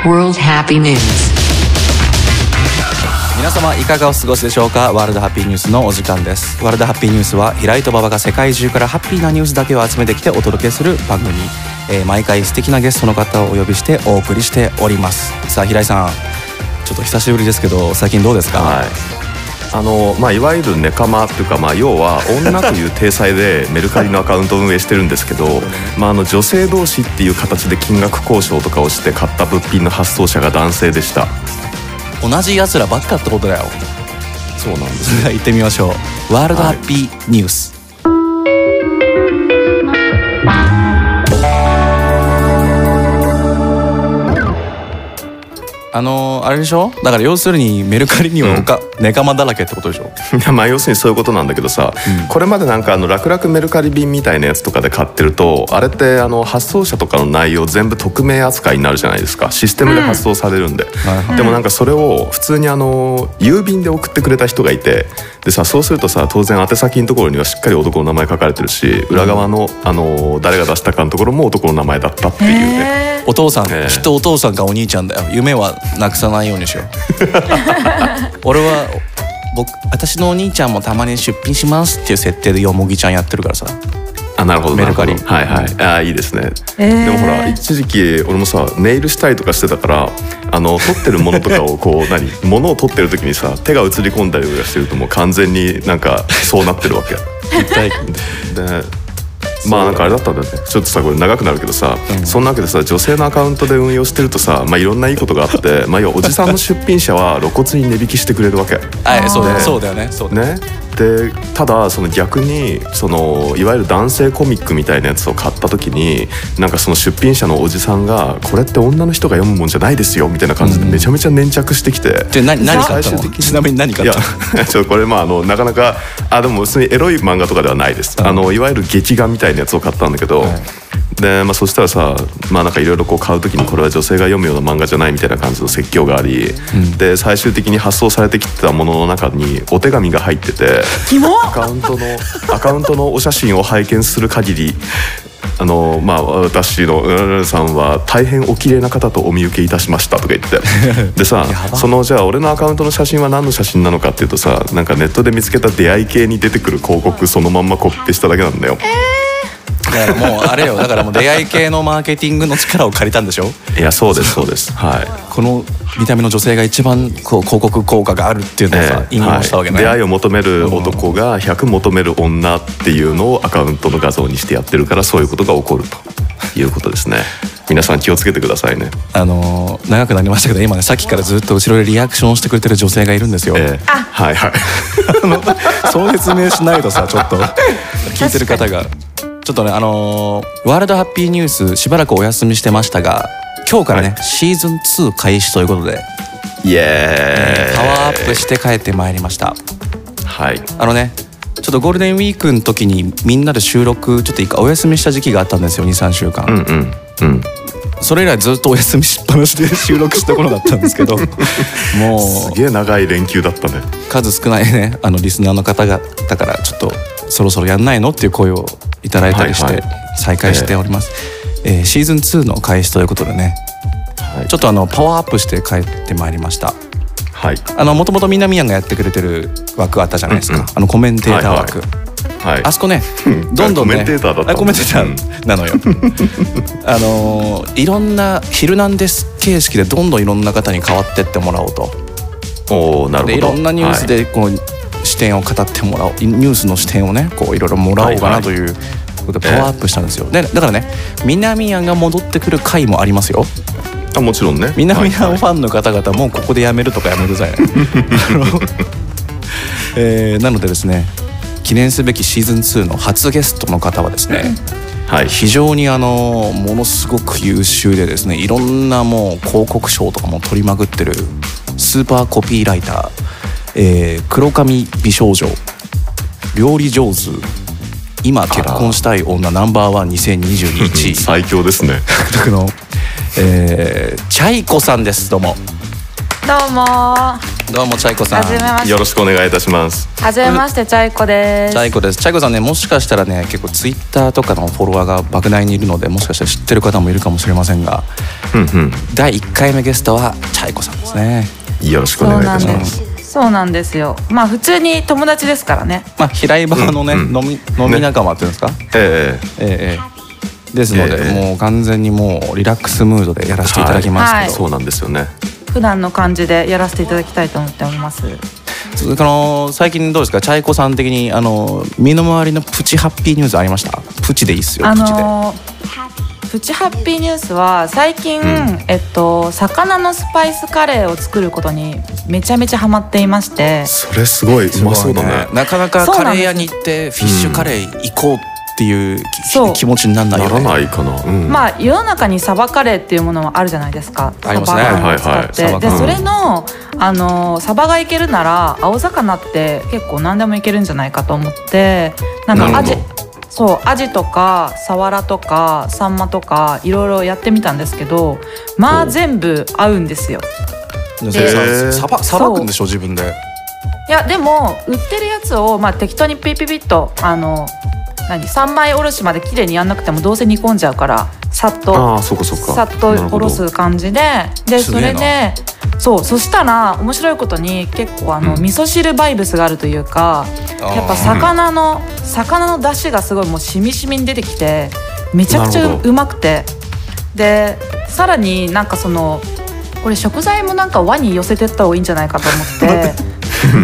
World Happy News。 皆様いかがお過ごしでしょうか。ワールドハッピーニュースのお時間です。ワールドハッピーニュースは平井と馬場が世界中からハッピーなニュースだけを集めてきてお届けする番組、毎回素敵なゲストの方をお呼びしてお送りしております。さあ平井さん、ちょっと久しぶりですけど最近どうですか。 いわゆるネカマというか、要は女という体裁でメルカリのアカウントを運営してるんですけど女性同士っていう形で金額交渉とかをして買った物品の発送者が男性でした。 同じ奴らばっかってことだよ。 そうなんですね。 行ってみましょう。ワールドハッピーニュース、あれでしょ。だから要するにメルカリにはネカマだらけってことでしょ。 要するにそういうことなんだけどさ、これまで楽々メルカリ便みたいなやつとかで買ってると、あれって発送者とかの内容全部匿名扱いになるじゃないですか。システムで発送されるんで、でもそれを普通に郵便で送ってくれた人がいて、でさ、そうするとさ、当然宛先のところにはしっかり男の名前書かれてるし、裏側の誰が出したかのところも男の名前だったっていうね。 お父さん、きっとお父さんかお兄ちゃんだよ。夢はなくさないようにしよう。私のお兄ちゃんもたまに出品しますっていう設定でよもぎちゃんやってるからさ。 なるほどメルカリ。いいですね。でもほら一時期俺もさネイルしたりとかしてたから、撮ってるものとかを物を撮ってる時にさ手が映り込んだりとかしてるともう完全にそうなってるわけ。であれだったんだよね。ちょっとさこれ長くなるけどさ、そんなわけでさ女性のアカウントで運用してるとさ、いろんないいことがあって、要はおじさんの出品者は露骨に値引きしてくれるわけ。 そうだよね。 でただ逆にいわゆる男性コミックみたいなやつを買った時にその出品者のおじさんがこれって女の人が読むもんじゃないですよみたいな感じでめちゃめちゃ粘着してきて、 何買ったの？ちなみに何買ったの？ これなかなかでも普通にエロい漫画とかではないです。いわゆる劇画みたいなやつを買ったんだけど、でそしたらさいろいろ買う時にこれは女性が読むような漫画じゃないみたいな感じの説教があり、で最終的に発送されてきたものの中にお手紙が入ってて、アカウントのお写真を拝見する限り私のさんは大変お綺麗な方とお見受けいたしましたとか言ってでさじゃあ俺のアカウントの写真は何の写真なのかっていうとさ、ネットで見つけた出会い系に出てくる広告そのまんまコピペしただけなんだよ。 だからもうあれよ、だからもう出会い系のマーケティングの力を借りたんでしょ。 いやそうですそうです。 この見た目の女性が一番広告効果があるっていうのをさ、引用したわけね。 出会いを求める男が100求める女っていうのをアカウントの画像にしてやってるから、そういうことが起こるということですね。皆さん気をつけてくださいね。 長くなりましたけど今ね、さっきからずっと後ろでリアクションしてくれてる女性がいるんですよ。そう説明しないとさ、ちょっと聞いてる方がちょっとね、ワールドハッピーニュースしばらくお休みしてましたが、今日からね、シーズン2開始ということで、 イエーイ、 パワーアップして帰ってまいりました。ちょっとゴールデンウィークの時にみんなで収録ちょっと一回お休みした時期があったんですよ。 2,3 週間。それ以来ずっとお休みしっぱなしで収録した頃だったんですけどもうすげえ長い連休だったね。 数少ないねリスナーの方々からちょっとそろそろやんないのっていう声をいただいたりして再開しております。シーズン2の開始ということでね、ちょっとパワーアップして帰ってまいりました。もともとみなみやんがやってくれてる枠あったじゃないですか。コメンテーター枠。あそこね、どんどんね、コメンテーターなのよ。いろんなヒルナンデス形式でどんどんいろんな方に変わってってもらおうと。でいろんなニュースで視点を語ってもらおう、ニュースの視点をねいろいろもらおうかなということでパワーアップしたんですよ。でだからね、みなみやんが戻ってくる回もありますよ。 もちろんね。 みなみやんファンの方々もここでやめるとかやめてくださいね。なのでですね、記念すべきシーズン2の初ゲストの方はですね、非常にものすごく優秀でですね、いろんなもう広告賞とかも取りまくってるスーパーコピーライター、黒髪美少女、料理上手、今結婚したい女ナンバーワン2021 最強ですね。 のチャイコさんです。どうも。 どどうもどうもチャイコさん、よろしくお願いいたします。 はじめまして、チャイコです。 チャイコです。チャイコさんね、もしかしたらね、結構ツイッターとかのフォロワーが莫大にいるので、もしかしたら知ってる方もいるかもしれませんが、第1回目ゲストはチャイコさんですね。 よろしくお願いいたします。 そうなんですよ。まあ普通に友達ですからね。 まあ平井場のね、飲み仲間っていうんですか。ですので、もう完全にもうリラックスムードでやらせていただきますけど、 そうなんですよね。 普段の感じでやらせていただきたいと思っております。 最近どうですか、チャイコさん的に身の回りのプチハッピーニュースありました？プチでいいっすよ。プチで。 プチハッピーニュースは最近、魚のスパイスカレーを作ることにめちゃめちゃハマっていまして。 それすごいうまそうだね。 なかなかカレー屋に行ってフィッシュカレー行こうっていう気持ちにならないよね。 ならないかな。 まあ世の中にサバカレーっていうものもあるじゃないですか。 ありますね。 でそれのサバがいけるなら青魚って結構何でもいけるんじゃないかと思って、なんかアジとかサワラとかサンマとかいろいろやってみたんですけど、まあ全部合うんですよ。 さばくんでしょ自分で。 いやでも売ってるやつを適当にピピピッと3枚おろしまで綺麗にやんなくてもどうせ煮込んじゃうからさっとおろす感じで、それでそしたら面白いことに結構味噌汁バイブスがあるというか、やっぱ魚の出汁がすごいもうしみしみに出てきてめちゃくちゃうまくて、でさらにこれ食材も和に寄せてった方がいいんじゃないかと思って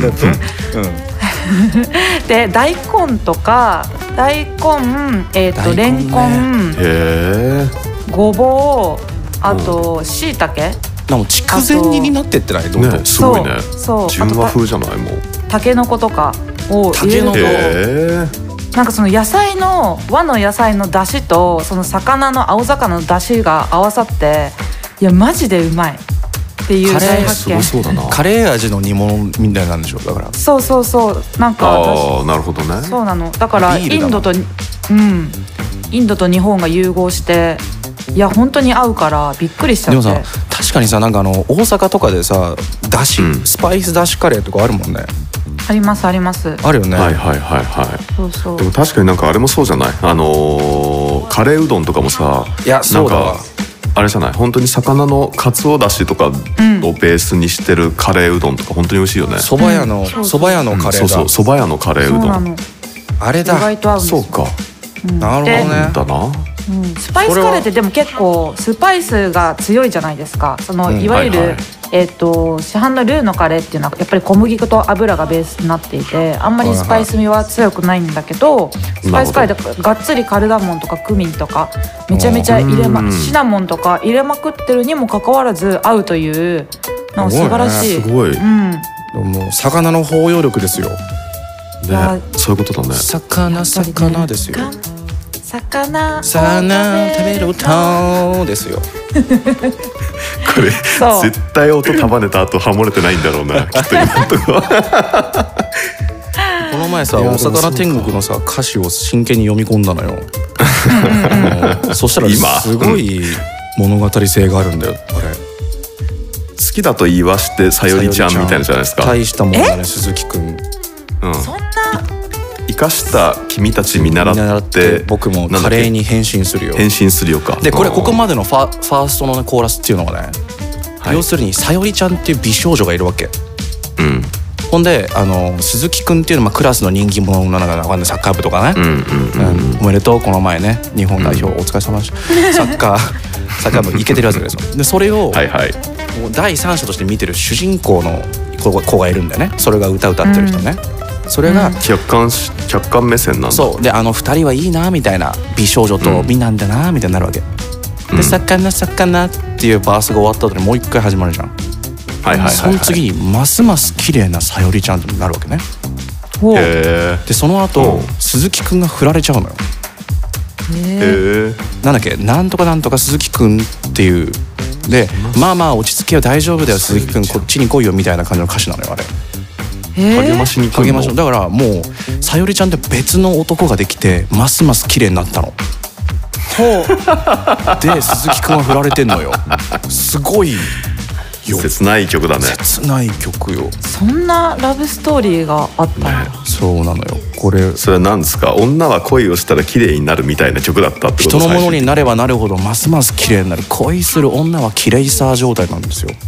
で大根とかレンコン、ごぼう、あとしいたけ、 筑前煮になってってない？どんどんすごいね。純和風じゃない？もうたけのことかを入れると、その和の野菜の出汁とその青魚の出汁が合わさって、いやマジでうまいっていう大発見。 カレー味の煮物みたいなんでしょ。だからそうなるほどね。 そうなの。だからインドと日本が融合して、いや本当に合うからびっくりしちゃって。 でもさ、確かにさ、大阪とかでさ、だし、スパイスだしカレーとかあるもんね。 ありますあります。 あるよね。 でも確かにあれもそうじゃない？カレーうどんとかもさ、 いやそうだわ。 あれじゃない、本当に魚のかつおだしとかをベースにしてるカレーうどんとか本当に美味しいよね。 蕎麦屋のカレーだ。 そう蕎麦屋のカレーうどん。 あれだ。 意外と合うんです。 そうか。 なるほどね。 だな。 スパイスカレーってでも結構スパイスが強いじゃないですか。いわゆる市販のルーのカレーっていうのはやっぱり小麦粉と油がベースになっていて、あんまりスパイス味は強くないんだけど、スパイスカレーでがっつりカルダモンとかクミンとかめちゃめちゃシナモンとか入れまくってるにもかかわらず合うという素晴らしい。 すごい。 もう魚の包容力ですよ。 そういうことだね。 魚ですよ。 魚食べるとですよ。 これ絶対音束ねた後ハモれてないんだろうな、きっと今のところ。 この前さ、お魚天国のさ歌詞を真剣に読み込んだのよ。そしたらすごい物語性があるんだよ。あれ好きだと言わしてさよりちゃんみたいなじゃないですか。 大したもんだね、鈴木くん。 そんな生かした君たち見習って僕もカレーに変身するよ。 変身するよか。 でここまでのファーストのコーラスっていうのがね、要するにさよりちゃんっていう美少女がいるわけ。ほんで鈴木くんっていうのはクラスの人気者の中でサッカー部とかね、おめでとう、この前ね日本代表お疲れ様でした、サッカー部イケてるやつですよ。でそれを第三者として見てる主人公の子がいるんだよね。それが歌ってる人ね。それが客観目線なんだ。 そうで、2人はいいなみたいな、美少女と美なんだなみたいになるわけで、魚っていうバースが終わった後にもう一回始まるじゃん。その次にますます綺麗なさよりちゃんになるわけね。でその後鈴木くんが振られちゃうのよ。なんだっけ、なんとか鈴木くんっていうで、まあ落ち着けよ、大丈夫だよ鈴木くん、こっちに来いよみたいな感じの歌詞なのよ、あれ。 励ましに来るの。 だからもうさよりちゃんって別の男ができてますます綺麗になったの。で鈴木くんは振られてんのよ。すごい切ない曲だね。 切ない曲よ。 そんなラブストーリーがあったんだ、ね、 そうなのよ。これそれは何ですか？女は恋をしたら綺麗になるみたいな曲だったってこと？ 人のものになればなるほどますます綺麗になる。恋する女は綺麗さ状態なんですよ。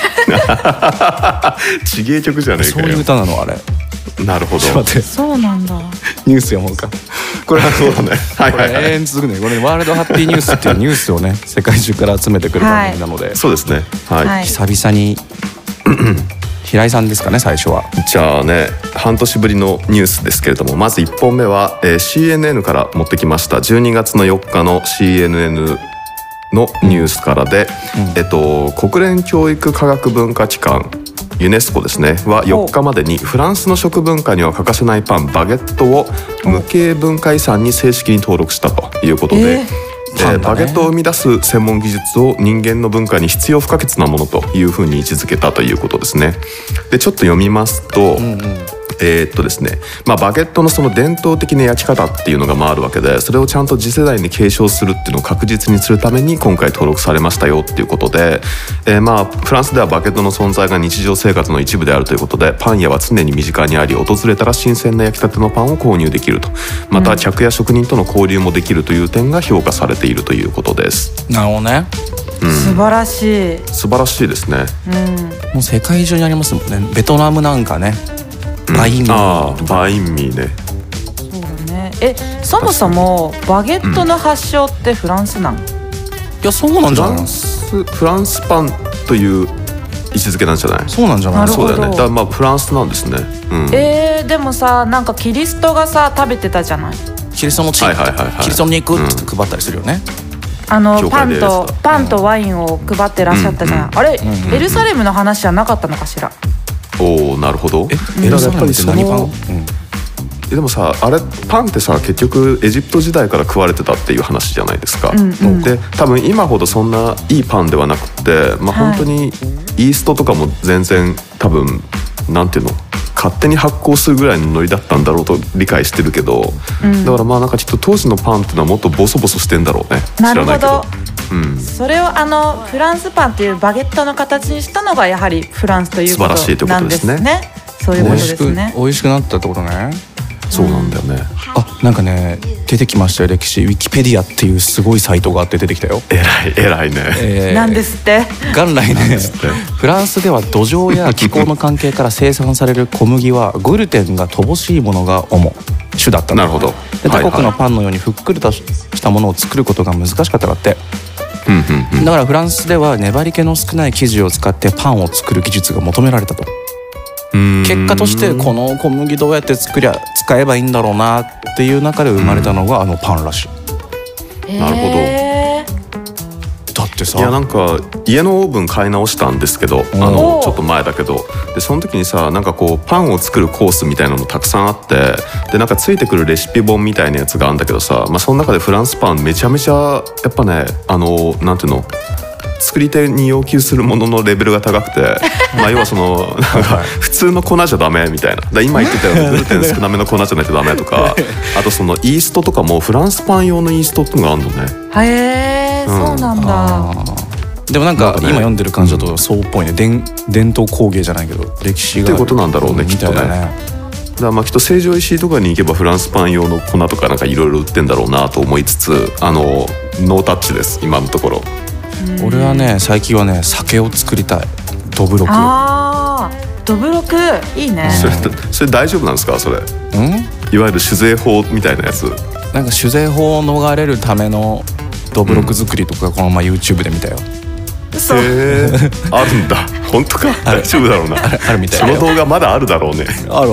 ちげえ曲じゃねえかよ。 そういう歌なのあれ。 なるほど。 そうなんだ。 ニュース読もうか。 これはそうだね。はいはいはい。 永遠続くね。これワールドハッピーニュースっていうニュースをね世界中から集めてくる番組なので、はい、 そうですね。はい。 久々に平井さんですかね最初は。 じゃあね、半年ぶりのニュースですけれども、まず1本目は、CNN から持ってきました。12月の4日の CNNのニュースからで、国連教育科学文化機関ユネスコですねは4日までにフランスの食文化には欠かせないパンバゲットを無形文化遺産に正式に登録したということで、バゲットを生み出す専門技術を人間の文化に必要不可欠なものというふうに位置づけたということですね。でちょっと読みますと、ですね、バゲットのその伝統的な焼き方っていうのがあるわけで、それをちゃんと次世代に継承するっていうのを確実にするために今回登録されましたよっていうことで、フランスではバゲットの存在が日常生活の一部であるということで、パン屋は常に身近にあり、訪れたら新鮮な焼きたてのパンを購入できると、また客や職人との交流もできるという点が評価されているということです。 なるほどね、 素晴らしい。 素晴らしいですね、 もう世界中にありますもんね。ベトナムなんかね、バインミー、 バインミーね。 そうだね。そもそもバゲットの発祥ってフランスなん？いやそうなんじゃない？ フランスパンという位置づけなんじゃない？ そうなんじゃない？ そうだよね。だからフランスなんですね。 でもさ、なんかキリストがさ食べてたじゃない？ キリストの血、キリストの肉って配ったりするよね。 パンとワインを配ってらっしゃったじゃない？あれ、エルサレムの話じゃなかったのかしら？ おお、なるほど。 エルサレムって何パン？ でもさ、あれパンってさ結局エジプト時代から食われてたっていう話じゃないですか。で多分今ほどそんないいパンではなくて、本当にイーストとかも全然多分なんていうの、勝手に発酵するぐらいのノリだったんだろうと理解してるけど、だからなんかきっと当時のパンっていうのはもっとボソボソしてんだろうね。 なるほど。それをフランスパンっていうバゲットの形にしたのがやはりフランスということなんですね。そういうことですね。 美味しくなったってことね。 そうなんだよね。 なんかね出てきましたよ、歴史。ウィキペディアっていうすごいサイトがあって出てきたよ。 偉いね。 なんですって。 元来ねフランスでは土壌や気候の関係から生産される小麦はグルテンが乏しいものが主だった。 なるほど。 で他国のパンのようにふっくりとしたものを作ることが難しかったからって。だからフランスでは粘り気の少ない生地を使ってパンを作る技術が求められたと。結果としてこの小麦どうやって使えばいいんだろうなっていう中で生まれたのがパンらしい。 なるほど。 だってさ、 いやなんか家のオーブン買い直したんですけど、ちょっと前だけど、でその時にさ、なんかこうパンを作るコースみたいなのたくさんあって、でなんかついてくるレシピ本みたいなやつがあるんだけどさ、その中でフランスパンめちゃめちゃやっぱね、なんていうの、作り手に要求するもののレベルが高くて要はそのなんか普通の粉じゃダメみたいな。今言ってたようにグルテン少なめの粉じゃないとダメとか、あとそのイーストとかもフランスパン用のイーストってのがあるのね。 へえ、そうなんだ。 でもなんか今読んでる感じだとそうっぽいね。伝統工芸じゃないけど歴史がっていうことなんだろうね、きっとね。だからきっと成城石井とかに行けばフランスパン用の粉とかなんかいろいろ売ってんだろうなと思いつつ、ノータッチです今のところ。 俺はね最近はね酒を作りたい。どぶろく。 どぶろくいいね。 それ大丈夫なんですか？それいわゆる酒税法みたいなやつ。 なんか酒税法を逃れるためのどぶろく作りとかこの前 YouTube で見たよ。 あるんだ。本当か？大丈夫だろうな。 あるみたい。 その動画まだあるだろうね。 ある。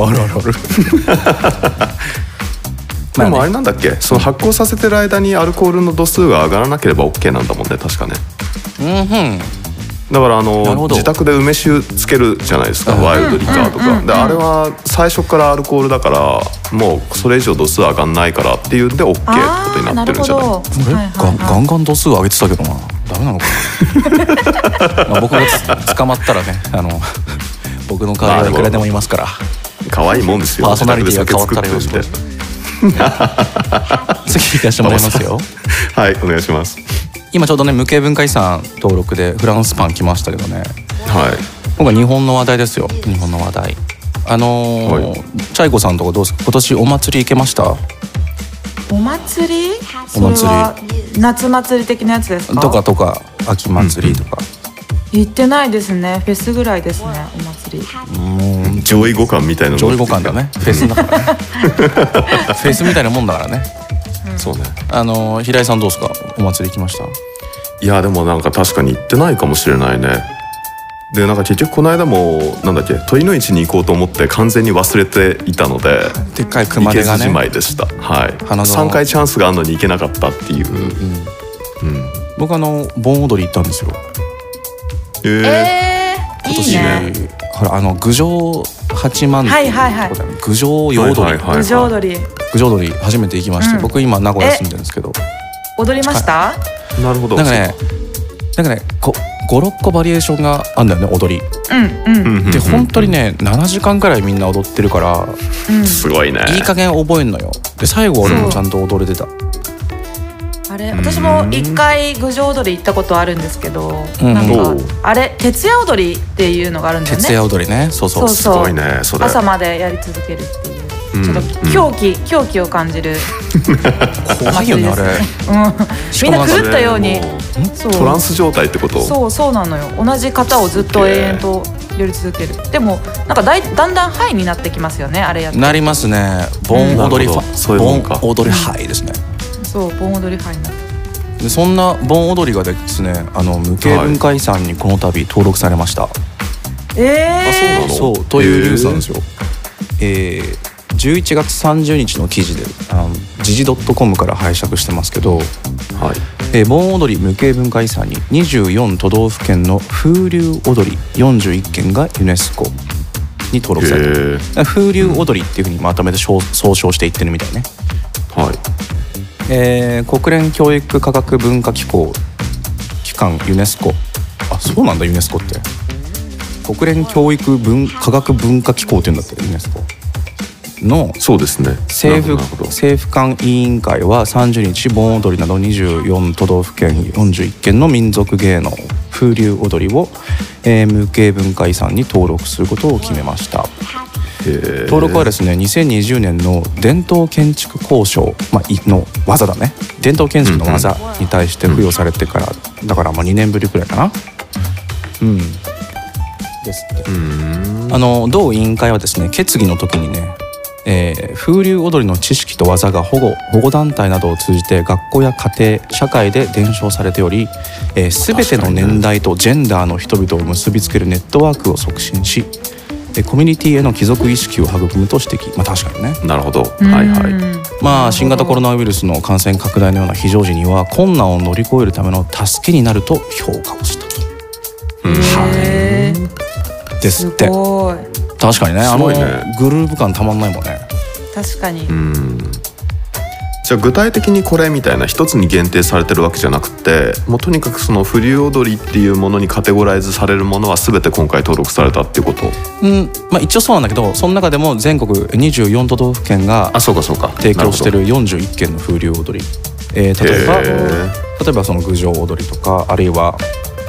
でもあれなんだっけ、その発酵させてる間にアルコールの度数が上がらなければ OK なんだもんね、確かね。だから自宅で梅酒つけるじゃないですか、ワイルドリカーとかで、あれは最初からアルコールだからもうそれ以上度数上がんないからっていうんで OK ってことになってるんじゃない。 ガンガン度数上げてたけどな。ダメなのかな。僕が捕まったらね、僕の代わりはいくらでもいますから。 可愛いもんですよ。 パーソナリティが変わったらよろしく。次行かせてもらいますよ。 はい、お願いします。 今ちょうどね無形文化遺産登録でフランスパン来ましたけどね、 はい。 今回日本の話題ですよ。日本の話題。チャイコさんとかどうですか？今年お祭り行けました？ お祭り？それは夏祭り的なやつですか？ とか秋祭りとか。 行ってないですね。フェスぐらいですね。お祭り。上位互換みたいな。 上位互換だね。フェスだからね。フェスみたいなもんだからね。 そうね。 平井さんどうですか？お祭り行きました？ いやでもなんか確かに行ってないかもしれないね。でなんか結局この間もなんだっけ鳥の市に行こうと思って完全に忘れていたので、 でっかい熊手がね、 行けずじまいでした。はい。3回チャンスがあるのに行けなかったっていう。 僕盆踊り行ったんですよ。 今年ね。ほら郡上八幡宮郡上夜踊り郡上踊り初めて行きまして、僕今名古屋住んでるんですけど。 踊りました？ なるほど。 なんかね5-6個バリエーションがあるんだよね、踊り。で本当にね7時間くらいみんな踊ってるから、 すごいね。 いい加減覚えんのよ。で最後俺もちゃんと踊れてた。 あれ私も1回郡上踊り行ったことあるんですけど、なんかあれ徹夜踊りっていうのがあるんだよね。 徹夜踊りね。そうそう。 すごいねそれ。 朝までやり続けるっていう。ちょっと狂気を感じる。 怖いよねあれ。 みんな狂ったように。 トランス状態ってこと？ そうなのよ。同じ型をずっと永遠とやり続ける。でもなんかだんだんハイになってきますよね、あれやって。 なりますね。盆踊りハイですね。 そう盆踊りハイになって。 でそんな盆踊りがですね、無形文化遺産にこの度登録されました。 そうなの？ そうというニュースなんですよ。11月30日の記事で時事 .com から拝借してますけど、盆踊り無形文化遺産に24都道府県の風流踊り41件がユネスコに登録された。風流踊りっていうふうにまとめて総称していってるみたいね。国連教育科学文化機関ユネスコ。そうなんだ、ユネスコって国連教育科学文化機構っていうんだって、ユネスコの。 そうですね。 政府間委員会は30日盆踊りなど24都道府県41県の民族芸能風流踊りを、無形文化遺産に登録することを決めました。登録はですね2020年の伝統建築工賞、の技だね。伝統建築の技に対して付与されてから、だから2年ぶりくらいかな。ですって。同委員会はですね決議の時にね、風流踊りの知識と技が保護団体などを通じて学校や家庭社会で伝承されており、全ての年代とジェンダーの人々を結びつけるネットワークを促進し、コミュニティへの帰属意識を育むと指摘。確かにね。 なるほど。 新型コロナウイルスの感染拡大のような非常時には困難を乗り越えるための助けになると評価をしたと。ですって。確かにね、グルーヴ感たまんないもんね。 確かに。 じゃあ具体的にこれみたいな一つに限定されてるわけじゃなくて、もうとにかくその風流踊りっていうものにカテゴライズされるものは全て今回登録されたっていうこと？ 一応そうなんだけど、その中でも全国24都道府県が提供してる41件の風流踊り、例えばその郡上踊りとか、あるいは、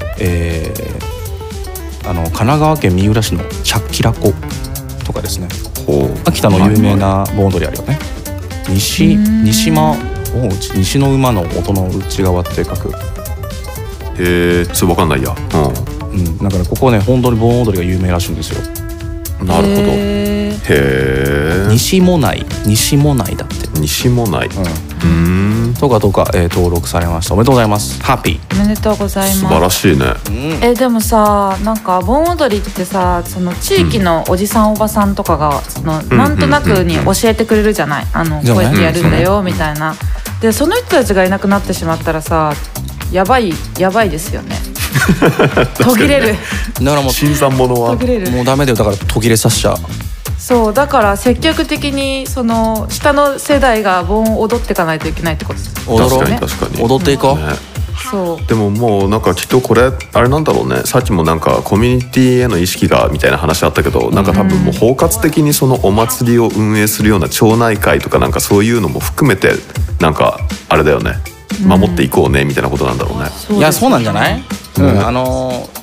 神奈川県三浦市のチャッキラコとかですね。秋田の有名な盆踊りあるよね。西の馬の音の内側って書く。 それ分かんないや。 だからここね本当に盆踊りが有名らしいんですよ。 なるほど。 西もないだって。 西もない。 とか、登録されました。おめでとうございます。ハッピー。 おめでとうございます。 素晴らしいね。 でもさ、なんか盆踊りってさ、その地域のおじさんおばさんとかがなんとなくに教えてくれるじゃない。こうやってやるんだよみたいな。でその人たちがいなくなってしまったらさ、やばいですよね。途切れる。 だからもう新参者はもうダメだよ。だから途切れさせちゃう。 そうだから積極的にその下の世代が盆を踊っていかないといけないってことです。 確かに踊っていこう。そうでももうなんかきっとこれあれなんだろうね。さっきもなんかコミュニティへの意識がみたいな話あったけど、なんか多分もう包括的にそのお祭りを運営するような町内会とかなんかそういうのも含めてなんかあれだよね、守っていこうねみたいなことなんだろうね。 いやそうなんじゃない？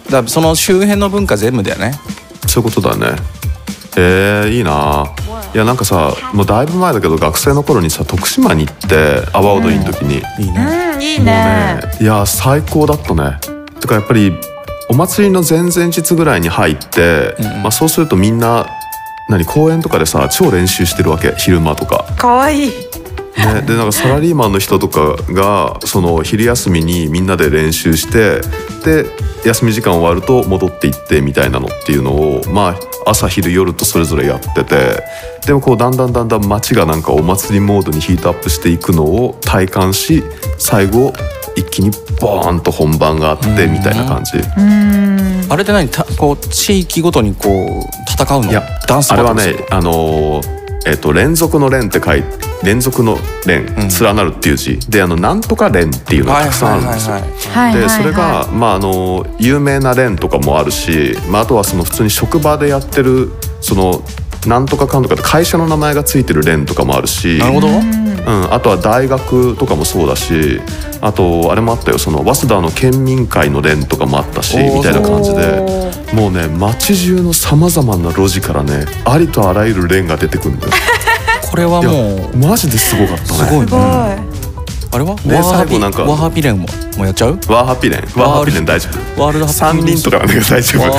だからその周辺の文化全部だよね。 そういうことだね。いいな。いやなんかさ、もうだいぶ前だけど学生の頃にさ徳島に行って阿波踊りの時に、 いいね、いいね。 いや最高だったね。てかやっぱりお祭りの前々日ぐらいに入って、そうするとみんな公園とかでさ超練習してるわけ、昼間とか。 かわいい。 ね、でなんかサラリーマンの人とかがその昼休みにみんなで練習して、で休み時間終わると戻って行ってみたいなのっていうのを朝昼夜とそれぞれやってて、でもこうだんだん街がなんかお祭りモードにヒートアップしていくのを体感し、最後一気にボーンと本番があってみたいな感じ。 あれって何、こう地域ごとにこう戦うの？いやダンスあれはね連続の連って書いて、連続の連、連なるっていう字でなんとか連っていうのがたくさんあるんですよ。でそれが有名な連とかもあるし、あとはその普通に職場でやってるそのなんとかかんとかって会社の名前がついてる連とかもあるし、 なるほど。 あとは大学とかもそうだし、あとあれもあったよ、その早稲田の県民会の連とかもあったしみたいな感じで、もうね街中のさまざまな路地からねありとあらゆる連が出てくるんだよ。 これはもうマジですごかったね。 すごいね。あれはワーハピレンもやっちゃう？ ワーハピレン大丈夫。 ワールド三輪とかなんか大丈夫。 ワー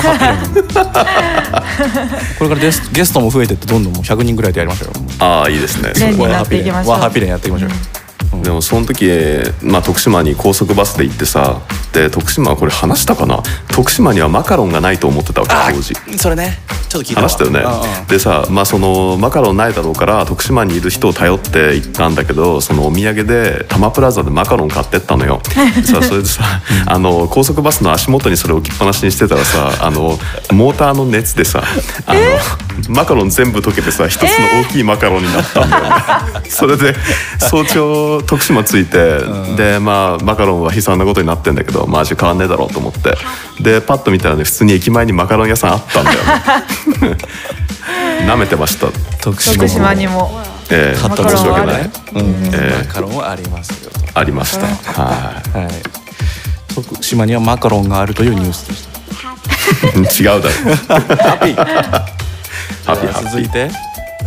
ハピレンこれからゲストも増えてってどんどんもう100人ぐらいでやりましょうよ。 ああいいですね。 ワーハピレンやっていきましょう。 でもその時、徳島に高速バスで行ってさ、で徳島はこれ話したかな、徳島にはマカロンがないと思ってたわけ当時。 それねちょっと聞いた話したよね。でさ、そのマカロンないだろうから徳島にいる人を頼って行ったんだけど、そのお土産でタマプラザでマカロン買ってったのよ。さそれでさ高速バスの足元にそれ置きっぱなしにしてたらさモーターの熱でさマカロン全部溶けてさ一つの大きいマカロンになったんだよね。それで早朝徳島着いて、でマカロンは悲惨なことになってんだけどマジ変わんねえだろうと思って、でパッと見たらね普通に駅前にマカロン屋さんあったんだよね。舐めてました。 徳島にも買った申し訳ない。 マカロンはありますよ。 ありました。はい。 徳島にはマカロンがあるというニュースでした。 違うだろ。ハッピー。 続いて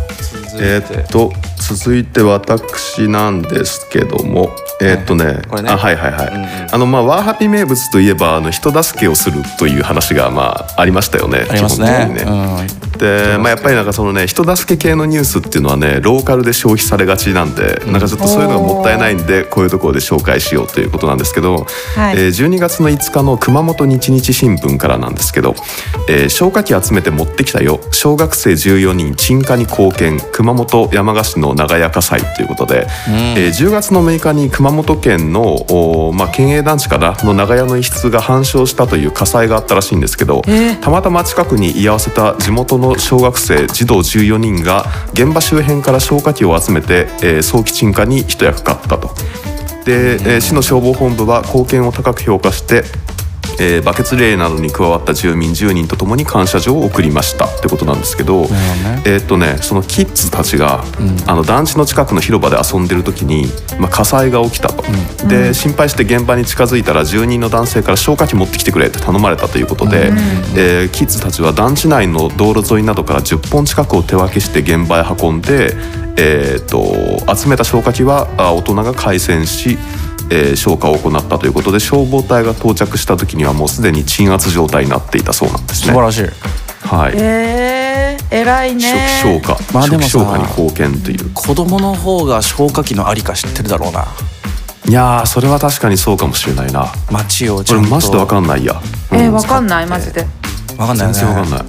続いて私なんですけども、 これね、 ワーハピ名物といえば人助けをするという話がありましたよね。 ありますね。 でやっぱりなんかそのね人助け系のニュースっていうのはねローカルで消費されがちなんで、なんかちょっとそういうのがもったいないんでこういうところで紹介しようということなんですけど、12月の5日の熊本日日新聞からなんですけど、消火器集めて持ってきたよ、小学生14人鎮火に貢献、熊本山鹿市の長屋火災ということで、10月の6日に熊本県の県営団地かなの長屋の一室が半焼したという火災があったらしいんですけど、たまたま近くに居合わせた地元の小学生児童14人が現場周辺から消火器を集めて、早期鎮火に一役買ったと。で、市の消防本部は貢献を高く評価して、バケツリレーなどに加わった住民10人とともに感謝状を送りましたってことなんですけど、そのキッズたちが、団地の近くの広場で遊んでる時に、火災が起きたと、で心配して現場に近づいたら住人の男性から消火器持ってきてくれって頼まれたということで、キッズたちは団地内の道路沿いなどから10本近くを手分けして現場へ運んで、集めた消火器は大人が回線し消火を行ったということで、消防隊が到着した時にはもうすでに鎮圧状態になっていたそうなんですね。 素晴らしい。 はい。 偉いね。 初期消火、初期消火に貢献という。 子供の方が消火器のありか知ってるだろうな。 いやそれは確かにそうかもしれないな。 街をちゃんと。 これマジで分かんないや。 分かんないマジで。 分かんないね。 全然分かんない。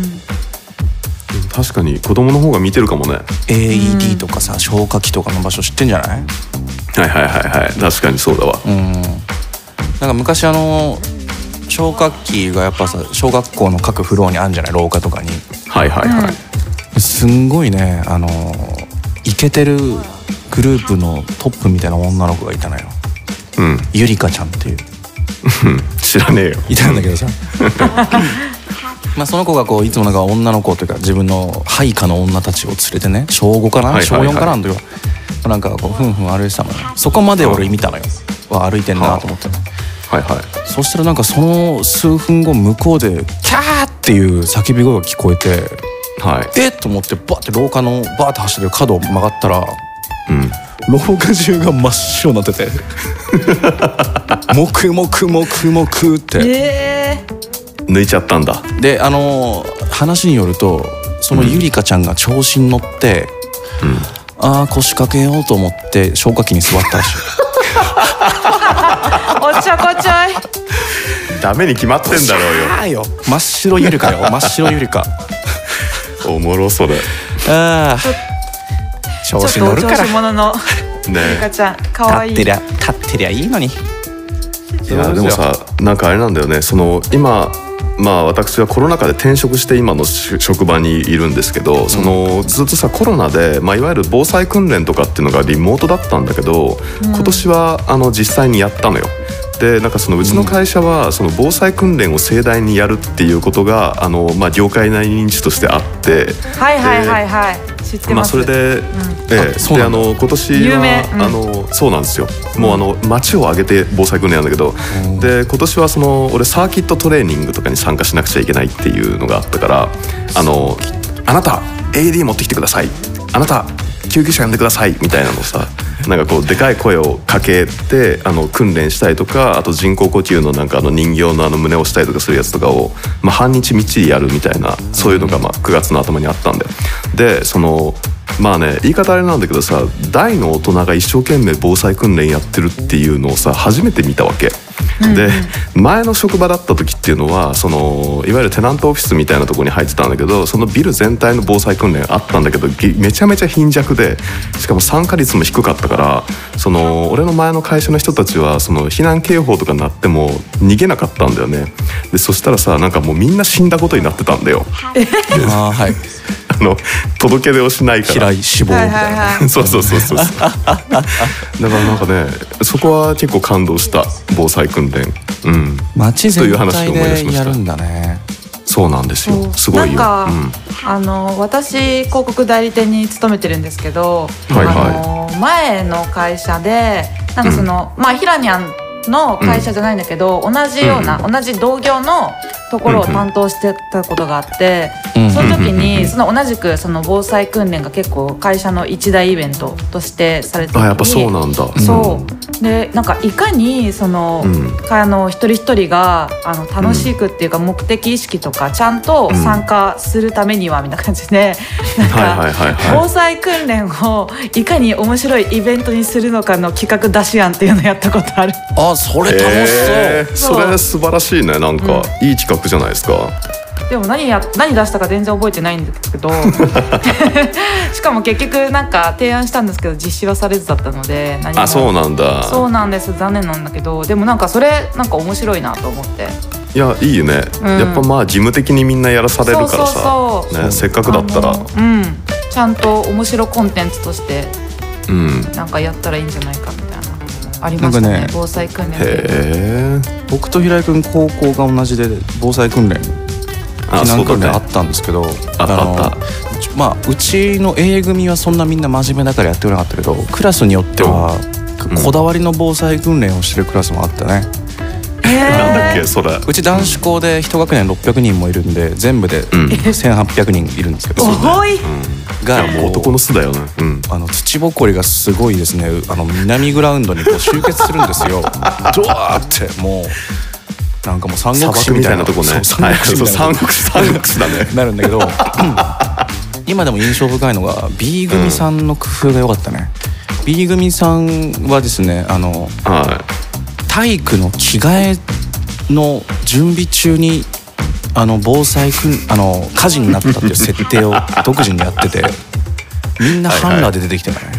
確かに子供の方が見てるかもね。 AED とかさ消火器とかの場所知ってんじゃない？ はい確かにそうだわ。 なんか昔消火器がやっぱさ小学校の各フロアにあるんじゃない、廊下とかに。すんごいねイケてるグループのトップみたいな女の子がいたのよ。ゆりかちゃんっていう知らねえよ。 いたんだけどさその子がこういつもなんか女の子というか自分の配下の女たちを連れてね、小5かな、小4かなの時はなんかこうふんふん歩いてたのよ。そこまで俺見たのよ。歩いてんなと思って。 そしたらなんかその数分後向こうでキャーっていう叫び声が聞こえて、はい、と思ってバーって廊下のバーって走ってる角を曲がったら、廊下中が真っ白になっててもくもくもくもくって、 抜いちゃったんだ。 で話によるとそのゆりかちゃんが調子に乗って、腰掛けようと思って消火器に座ったらしいおっちょこちょいダメに決まってんだろうよ。 真っ白ゆりかよ真っ白ゆりかおもろそれ。 調子乗るから。 調子者のゆりかちゃん可愛い。 立ってりゃいいのに。いやでもさ、なんかあれなんだよね。今私はコロナ禍で転職して今の職場にいるんですけど、ずっとさコロナで、いわゆる防災訓練とかっていうのがリモートだったんだけど、今年は実際にやったのよ。でなんかうちの会社は防災訓練を盛大にやるっていうことが業界内認知としてあって、知ってます。それで、今年はそうなんですよ。もう街を挙げて防災訓練なんだけど、で今年は俺サーキットトレーニングとかに参加しなくちゃいけないっていうのがあったから、あなた AED 持ってきてください、あなた救急車呼んでくださいみたいなのをさ、なんかでかい声をかけて訓練したりとか、あと人工呼吸のなんか人形の胸をしたりとかするやつとかを、半日みっちりやるみたいな、そういうのが9月の頭にあったんだよ。で言い方あれなんだけどさ、大の大人が一生懸命防災訓練やってるっていうのをさ初めて見たわけ。で前の職場だった時っていうのはいわゆるテナントオフィスみたいなところに入ってたんだけど、そのビル全体の防災訓練あったんだけどめちゃめちゃ貧弱で、しかも参加率も低かったから、俺の前の会社の人たちは避難警報とか鳴っても逃げなかったんだよね。でそしたらさ、なんかもうみんな死んだことになってたんだよ。届け出をしないから平井死亡みたいな、 そうだからなんかね、そこは結構感動した。防災訓練、 街全体でやるんだね。 そうなんですよ。すごいよ。 なんか、私広告代理店に勤めてるんですけど、前の会社でなんかヒラニャンの会社じゃないんだけど、同じような、同じ同業のところを担当してたことがあって、その時に同じく防災訓練が結構会社の一大イベントとしてされてる時に、 やっぱそうなんだ。 そうで、なんかいかに一人一人が楽しくっていうか、目的意識とかちゃんと参加するためにはみたいな感じで、なんか防災訓練をいかに面白いイベントにするのかの企画出し案っていうのをやったことある。 それ楽しそう。 それ素晴らしいね。なんかいい企画じゃないですか。 でも何出したか全然覚えてないんですけどしかも結局なんか提案したんですけど実施はされずだったので、何も。 そうなんだ。 そうなんです。残念なんだけど、でもなんかそれなんか面白いなと思って。 いや、いいよね、やっぱ事務的にみんなやらされるからさ、せっかくだったらちゃんと面白コンテンツとしてなんかやったらいいんじゃないかみたいなありましたね。防災訓練。 僕と平井君高校が同じで防災訓練避難訓練あったんですけど、うちの A 組はそんなみんな真面目だからやってくれなかったけど、クラスによってはこだわりの防災訓練をしてるクラスもあったね。 なんだっけそれ。 うち男子校で1学年600人もいるんで、全部で1800人いるんですけど、 多いがもう男の巣だよね。 土ぼこりがすごいですね。南グラウンドに集結するんですよ。ドワーってもうなんかもう三国志みたいなとこね。三国志だね。なるんだけど今でも印象深いのが B 組さんの工夫が良かったね。B 組さんはですね、体育の着替えの準備中に防災火事になったっていう設定を独自にやってて、みんなハンガーで出てきてたね。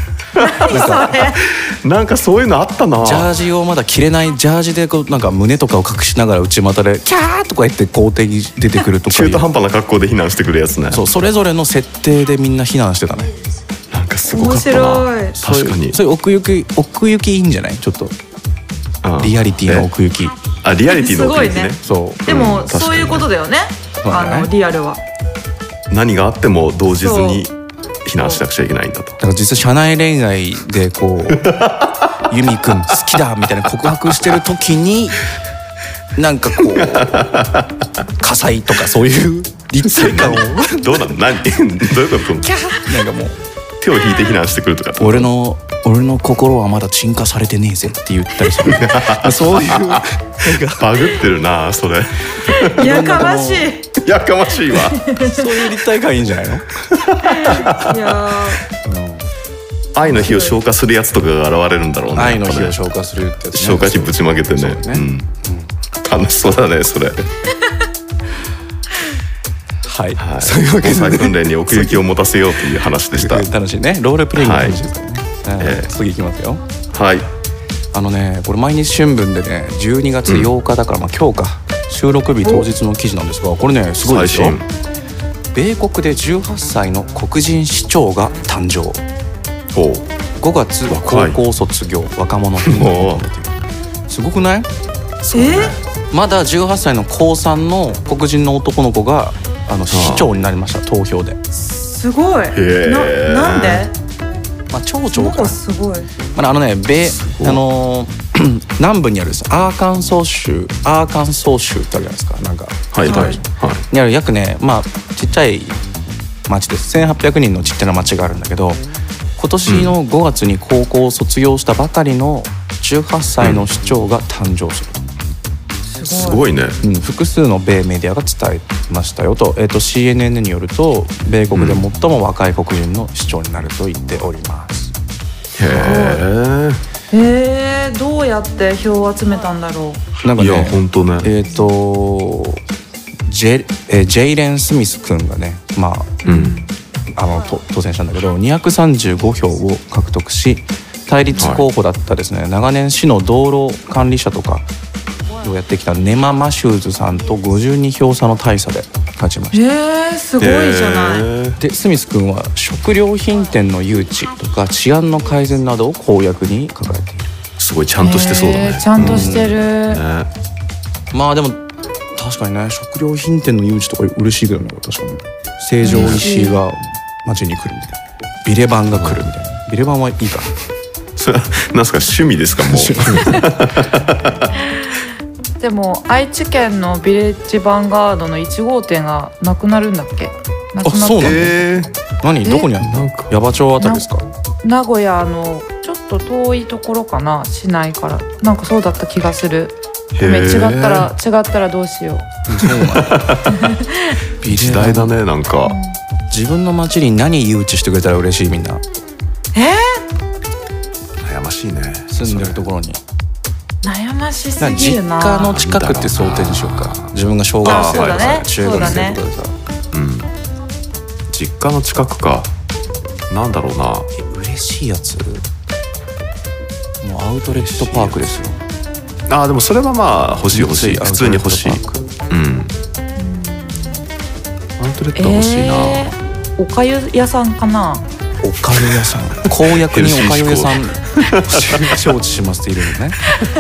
なんかそういうのあったな。 ジャージをまだ着れないジャージでなんか胸とかを隠しながら内股でキャーとか言って校庭に出てくるとか、 中途半端な格好で避難してくるやつね。 それぞれの設定でみんな避難してたね。 なんかすごかったな。 面白い。 確かに。 そういう奥行きいいんじゃない？ちょっとリアリティの奥行き。 リアリティの奥行きね。 そうでもそういうことだよね。リアルは何があっても動じずに避難しなくちゃいけないんだと。 だから実は社内恋愛でこう由美くん好きだみたいな告白してる時になんかこう火災とかそういう立体感をどうなの何どういうことなんかもう手を引いて避難してくるとか俺の心はまだ沈下されてねえぜって言ったりするそういうなんかバグってるなそれやかましいやかましいわそういう立体感いいんじゃないのいや愛の火を消化するやつとかが現れるんだろうね。 愛の火を消化するってやつ、ね、 消化器ぶちまけてね。楽しそうだねそれ。 はい。 そういうわけで防災訓練に奥行きを持たせようという話でした。 楽しいね。ロールプレイングの話ですからね。次いきますよ。 はい。 これ毎日新聞でね12月8日だから、今日か収録日当日の記事なんですが、これねすごいですよ。米国で18歳の黒人市長が誕生。5月高校卒業若者すごくない？まだ18歳の高3の黒人の男の子が市長になりました。投票で。 すごい。なんで？ 町長がすごい。 南部にあるアーカンソー州ってあるじゃないですか。なんかにある約ねちっちゃい町です。1800人のちっちゃな町があるんだけど、今年の5月に高校を卒業したばかりの18歳の市長が誕生する。 すごいね。 複数の米メディアが伝えましたよと。CNN によると米国で最も若い黒人の市長になると言っております。 どうやって票を集めたんだろう。なんかね、 いや本当ね。 ジェイレン・スミス君がね、当選したんだけど235票を獲得し、対立候補だったですね、長年市の道路管理者とかをやってきたネマ・マシューズさんと52票差の大差で勝ちました。 すごいじゃない。 でスミス君は食料品店の誘致とか治安の改善などを公約に掲げている。 すごいちゃんとしてそうだね。 ちゃんとしてる。 でも確かにね、食料品店の誘致とか嬉しいけどね。確かに成城石井が町に来るみたいな、ビレバンが来るみたいな。ビレバンはいいか。 それなんすか、趣味ですかもう。でも愛知県のビレッジヴァンガードの1号店がなくなるんだっけ？ そうなんだ。何どこにあるの？矢場町あたりですか？ 名古屋のちょっと遠いところかな、市内から。なんかそうだった気がする。ごめん、違ったらどうしよう。 時代だね。なんか自分の町に何誘致してくれたら嬉しい？みんな悩ましいね。 住んでるところに悩ましすぎるな。 実家の近くって想定にしようか。自分が小学生とか中学生とかでさ、 実家の近くか。なんだろうな。 嬉しいやつ。もうアウトレットパークですよ。 でもそれは欲しい普通に欲しい。アウトレット欲しいな。 おかゆ屋さんかな。 おかゆ屋さん。公約におかゆ屋さん承知しますっているのね。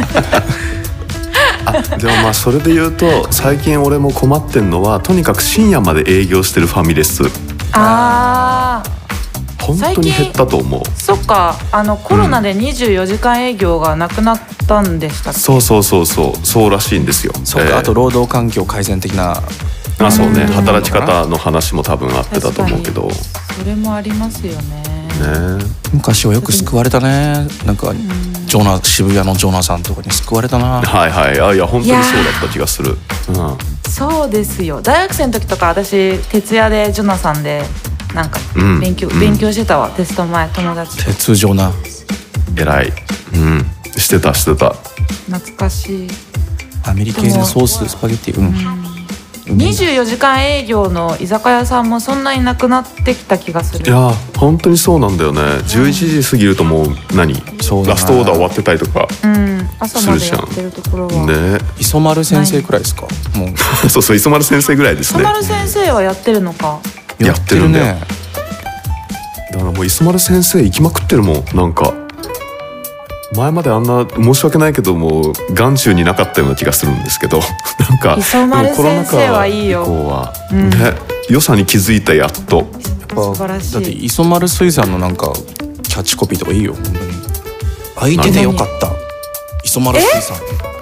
でもそれで言うと最近俺も困ってんのは、とにかく深夜まで営業してるファミレス。本当に減ったと思う。 そっか、コロナで24時間営業がなくなったんでしたっけ？ そうらしいんですよ。 そうか、あと労働環境改善的な。 そうね、働き方の話も多分あってたと思うけど。 それもありますよね。 昔はよく救われたね。なんか渋谷のジョナさんとかに救われたな。 いや本当にそうだった気がする。 そうですよ。大学生の時とか私徹夜でジョナさんでなんか勉強してたわ。テスト前友達と。 鉄ジョナ偉い。してた。 懐かしい。 アメリケーヌソーススパゲッティ。 24時間営業の居酒屋さんもそんなになくなってきた気がする。 いや本当にそうなんだよね。11時過ぎるともうラストオーダー終わってたりとか朝までやってるところはね。 磯丸先生くらいですか？もうそう磯丸先生ぐらいですね。 磯丸先生はやってるのか。 やってるんだよ。だからもう磯丸先生行きまくってるもん。なんか前まであんな申し訳ないけども眼中になかったような気がするんですけど、なんか磯丸先生はいいよ。 コロナ禍以降はね、良さに気づいた。やっと素晴らしい。 だって磯丸水産のなんかキャッチコピーとかいいよ。本当に相手でよかった磯丸水産。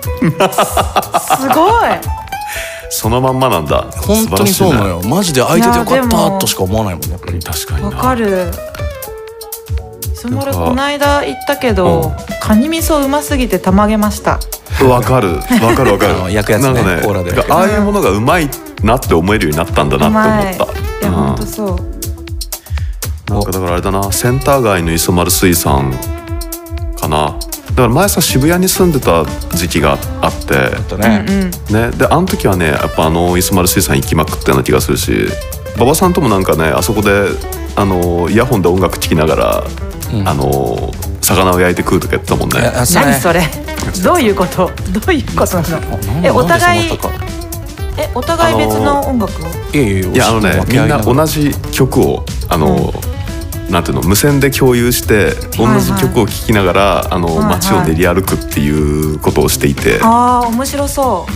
すごい。 そのまんまなんだ。 本当にそうなのよ。マジで空いててよかったとしか思わないもんね。やっぱり確かに。 わかる。磯丸この間行ったけど、カニ味噌うますぎてたまげました。 わかる。 焼くやつね。コーラで。 ああいうものがうまいなって思えるようになったんだなって思った。 いや本当そう。 なんかだからあれだな、センター街の磯丸水産かな。だから前さ渋谷に住んでた時期があってね、であの時はねやっぱ磯丸水産行きまくったような気がするし、馬場さんともなんかねあそこでイヤホンで音楽聴きながら、魚を焼いて食うとかやってたもんね。 何それどういうことどういうことなの。お互い別の音楽を。 いやみんな同じ曲をなんていうの無線で共有して同じ曲を聴きながら街を練り歩くっていうことをしていて、 ああ面白そう。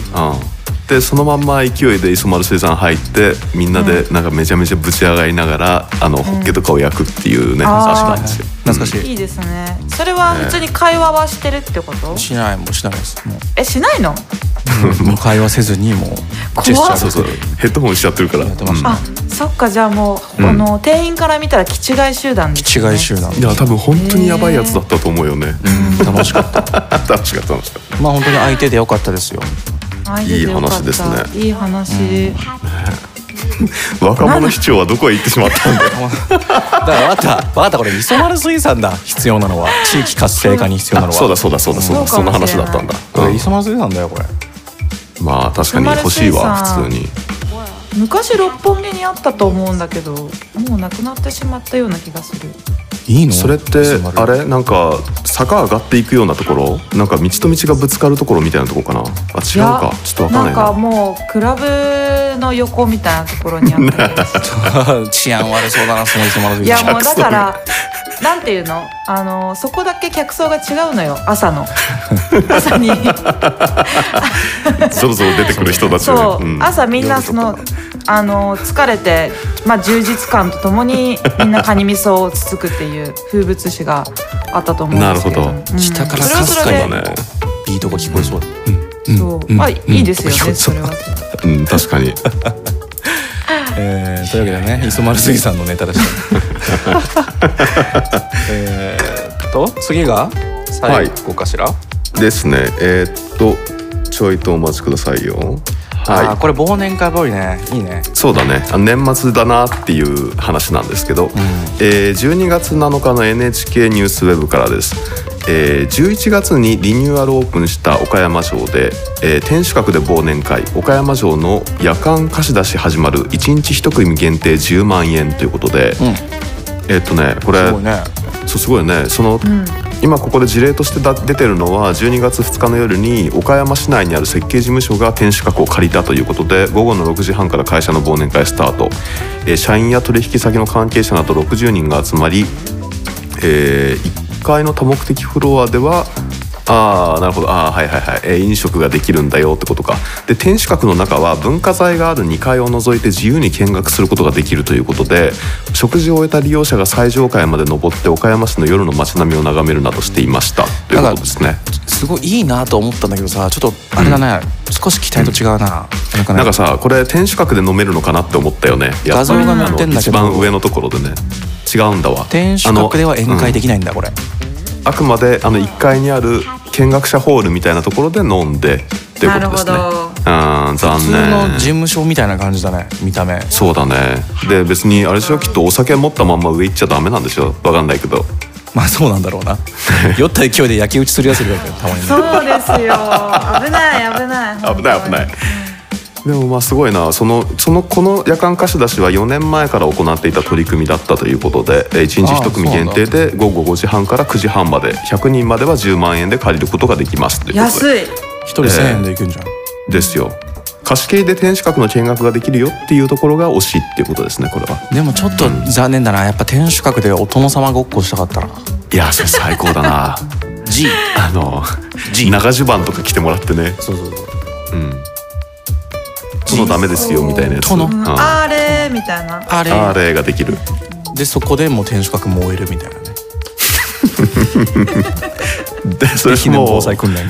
でそのまんま勢いで磯丸水産入ってみんなでなんかめちゃめちゃぶち上がりながらホッケとかを焼くっていうね、 懐かしい。 いいですね。それは普通に会話はしてるってこと？ しないですもう。しないの？ もう会話せずにもうジェスチャー。 そうヘッドホンしちゃってるから。 あ、そっか。じゃあもう店員から見たら気違い集団ですね。 気違い集団。 いや多分本当にやばいやつだったと思うよね。 楽しかった。 楽しかった。 まあ本当に相手でよかったですよ。 いい話ですね。 いい話。 若者市長はどこへ行ってしまったんだよ。 だから分かったこれ磯丸水産だ。必要なのは地域活性化に必要なのは。 そうだその話だったんだ。 これ磯丸水産だよこれ。 まあ確かに欲しいわ普通に。 昔六本木にあったと思うんだけどもうなくなってしまったような気がする。 いいの？ それってあれなんか坂上がっていくようなところ、なんか道と道がぶつかるところみたいなところかな。あ違うかちょっと分かんないな。 なんかもうクラブの横みたいなところにあった治安悪そうだなその磯丸水産。いやもうだからなんていうのそこだけ客層が違うのよ。朝にそろそろ出てくる人たちそう、朝みんな疲れて、充実感とともにみんなカニ味噌をつつくっていう風物詩があったと思うんですけど。 なるほど。 下からかすかにねいいとこ聞こえそう。 そういいですよねそれは。 確かに。 というわけでね磯丸水産のネタでした。次が最後かしらですね。ちょいとお待ちくださいよ。 はい、これ忘年会っぽいね。いいね。 そうだね。年末だなっていう話なんですけど、12月7日の NHK ニュースウェブからです。11月にリニューアルオープンした岡山城で、天守閣で忘年会岡山城の夜間貸し出し始まる1日1組限定10万円ということで、これすごいね。今ここで事例として出てるのは12月2日の夜に岡山市内にある設計事務所が天守閣を借りたということで午後の6時半から会社の忘年会スタート。社員や取引先の関係者など60人が集まり、1階の多目的フロアではなるほど。飲食ができるんだよってことか。で天守閣の中は文化財がある2階を除いて自由に見学することができるということで、食事を終えた利用者が最上階まで登って岡山市の夜の街並みを眺めるなどしていましたということですね。 すごいいいなと思ったんだけどさ、ちょっとあれだね、少し期待と違うな。 なんかさこれ天守閣で飲めるのかなって思ったよね。 画像が載ってんだけど一番上のところでね違うんだわ。 天守閣では宴会できないんだこれ。 あくまで1階にある見学者ホールみたいなところで飲んでっていうことですね。残念。 普通の事務所みたいな感じだね見た目。 そうだね。で別にあれでしょ、きっとお酒持ったまんま上行っちゃダメなんでしょ。分かんないけど。 まあそうなんだろうな。酔った勢いで焼き討ちするやついるわけよたまに。 そうですよ。危ない。 でもすごいな。この夜間貸し出しは4年前から行っていた取り組みだったということで、1日1組限定で午後5時半から9時半まで100人までは10万円で借りることができますということで。 安い。 1人1000円でいくんじゃん。 ですよ。貸し切りで天守閣の見学ができるよっていうところが推しっていうことですねこれは。 でもちょっと残念だな。やっぱ天守閣でお殿様ごっこしたかったな。 いやそれ最高だな。 G 長襦袢とか着てもらってね。 そう。 殿ダメですよみたいなやつ。 あれみたいな。 あれができる。 でそこでもう天守閣燃えるみたいなね。 でそれも防災訓練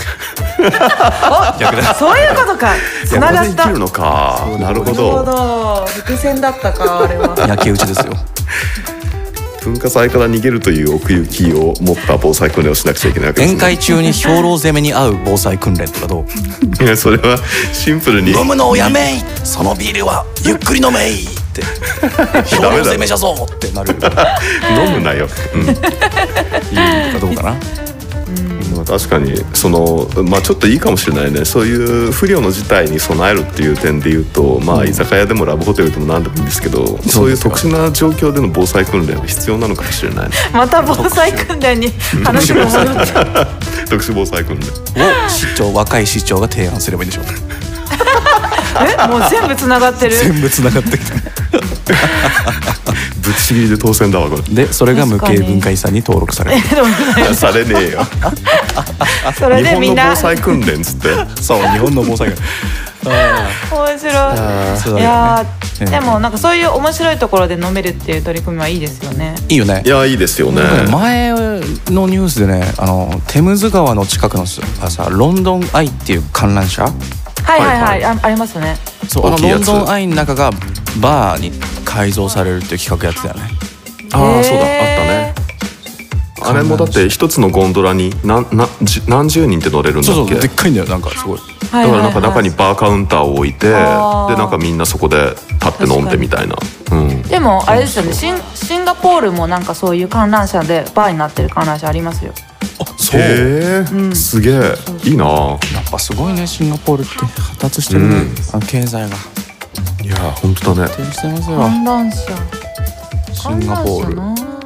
そういうことか、つながった。 できるのか。なるほど。 伏線だったか、あれは。 焼き討ちですよ。 文化祭から逃げるという奥行きを持った防災訓練をしなくちゃいけないわけですね。 宴会中に兵糧攻めに遭う防災訓練とかどう？いや、それはシンプルに飲むのをやめい、そのビールはゆっくり飲めいって兵糧攻めじゃぞってなる。 飲むなよ。 いいかどうかな。 確かにその、ちょっといいかもしれないね。そういう不慮の事態に備えるっていう点で言うと、居酒屋でもラブホテルでも何でもいいんですけど、そういう特殊な状況での防災訓練は必要なのかもしれないね。 また防災訓練に話が戻って特殊防災訓練を若い市長が提案すればいいんでしょうか。 もう全部つながってる。 全部つながってきた。 ぶっちぎりで当選だわこれ。 でそれが無形文化遺産に登録される。 されねえよ。 それでみんな日本の防災訓練つって。 そう、日本の防災訓練。 面白い。いやでもなんかそういう面白いところで飲めるっていう取り組みはいいですよね。 いいよね。 いやいいですよね。 前のニュースでね、テムズ川の近くのさ、ロンドンアイっていう観覧車。 はいありますね。 そう、ロンドンアイの中がバーに改造されるっていう企画やってたよね。 ああ、そうだ、あったね。あれもだって一つのゴンドラに何十人って乗れるんだっけ。 そうでっかいんだよ、なんかすごい。 だからなんか中にバーカウンターを置いて、でなんかみんなそこで立って飲んでみたいな。 でもあれですよね、シンガポールもなんかそういう観覧車でバーになってる観覧車ありますよ。 そう、すげえいいな。やっぱすごいね、シンガポールって発達してるね、経済が。 いや本当だね。 発展してますよ。 観覧車。 シンガポール。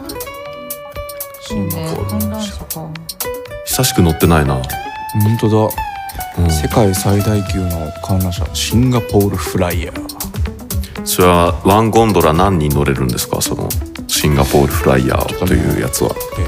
観覧車か。 久しく乗ってないな。 本当だ。世界最大級の観覧車、シンガポールフライヤー。 それはワンゴンドラ何人乗れるんですか、そのシンガポールフライヤーというやつは。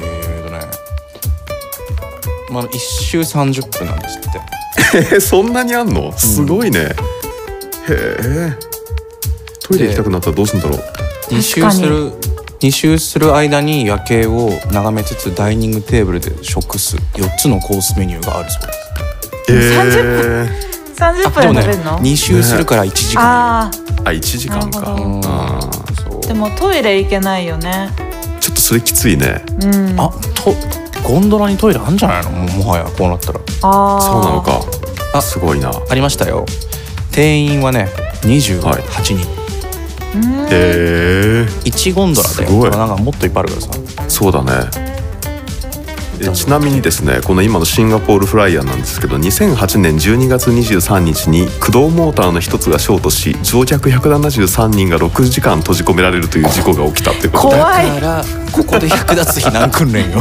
1周30分なんですって。 そんなにあんの？すごいね。へえ。トイレ行きたくなったらどうするんだろう。 2周する間に夜景を眺めつつダイニングテーブルで食す4つのコースメニューがあるそうです。30分で食べるの ？2周するから1時間。 1時間か。 でもトイレ行けないよね。 ちょっとそれきついね。 ゴンドラにトイレあるんじゃないの？もはやこうなったら。 そうなのか。すごいな。 ありましたよ。定員はね28人。1ゴンドラでなんかもっといっぱいあるからさ。 そうだね。ちなみにですね、この今のシンガポールフライヤーなんですけど、2008年12月23日に駆動モーターの一つがショートし、乗客173人が6時間閉じ込められるという事故が起きたっていうことで。 怖い。 だからここで役立つ避難訓練よ。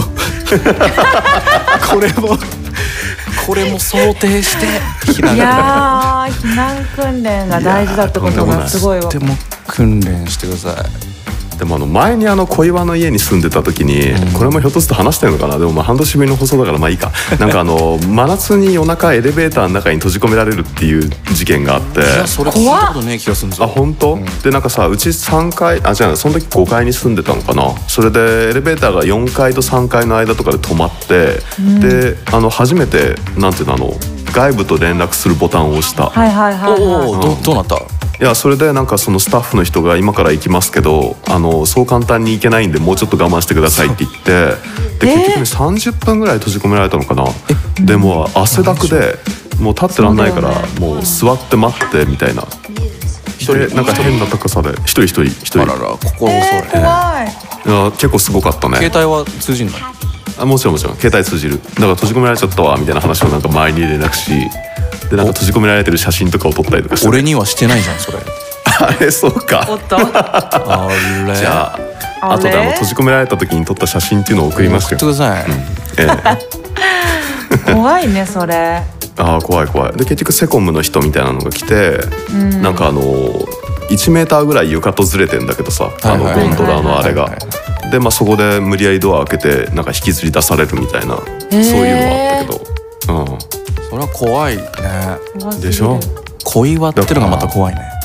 これも想定して避難。 いや避難訓練が大事だってことがすごいわ。 でも訓練してください。 でも前に小岩の家に住んでた時に、これもひょっとすると話してるのかな。でも半年ぶりの放送だからいいか。なんか真夏に夜中エレベーターの中に閉じ込められるっていう事件があって。いやそれ聞いたことねえ気がするんですよ。 本当？でなんかさ、うち3階違う、その時5階に住んでたのかな。それでエレベーターが4階と3階の間とかで止まって、で初めてなんていうの外部と連絡するボタンを押した。 どうなった？ いやそれでなんかそのスタッフの人が今から行きますけどそう簡単に行けないんでもうちょっと我慢してくださいって言って、で結局ね30分ぐらい閉じ込められたのかな。でも汗だくでもう立ってらんないからもう座って待ってみたいな。でなんか変な高さで一人。 あらら心細い。 怖い。 いや結構すごかったね。 携帯は通じんの？ もちろん携帯通じる。だから閉じ込められちゃったわみたいな話をなんか前に連絡し、でなんか閉じ込められてる写真とかを撮ったりとかして。 俺にはしてないじゃんそれ。 あれそうか。 おっと。 あれ。じゃあ後で閉じ込められた時に撮った写真っていうのを送りますよ。 送ってください。怖いねそれ。 怖い。で結局セコムの人みたいなのが来て、なんか1メーターぐらい床とずれてんだけどさ、ゴンドラのあれが。でそこで無理やりドア開けてなんか引きずり出されるみたいな、そういうのはあったけど。 それは怖いね。 でしょ。 小岩ってのがまた怖いね。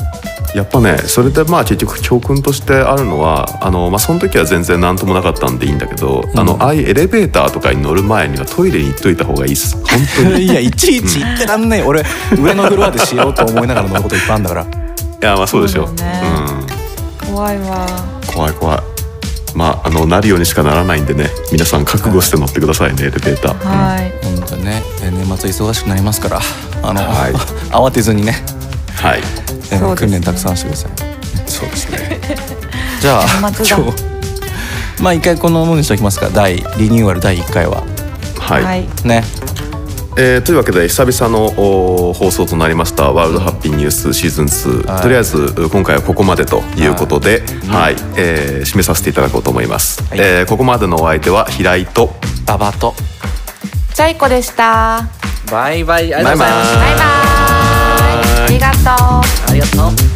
やっぱねそれでまあ結局教訓としてあるのはその時は全然何ともなかったんでいいんだけど、ああいうエレベーターとかに乗る前にはトイレに行っといた方がいいっす本当に。 いやいちいち言ってらんねえ、俺上のフロアでしようと思いながら乗ることいっぱいあるんだから。いやまあそうでしょう、 怖いわ。 怖いまあなるようにしかならないんでね、皆さん覚悟して乗ってくださいね、エレベーター。 はい。 本当ね、年末忙しくなりますから慌てずにね、 はい、 訓練たくさんしてください。 そうですね。 じゃあ今日まあ一回このものにしておきますか。リニューアル第1回ははいね。 というわけで久々の放送となりましたワールドハッピーニュースシーズン2、とりあえず今回はここまでということで、締めさせていただこうと思います。ここまでのお相手は平井と馬場とジャイコでした。 バイバイ。 ありがとうございます。バイバイ。ありがとう。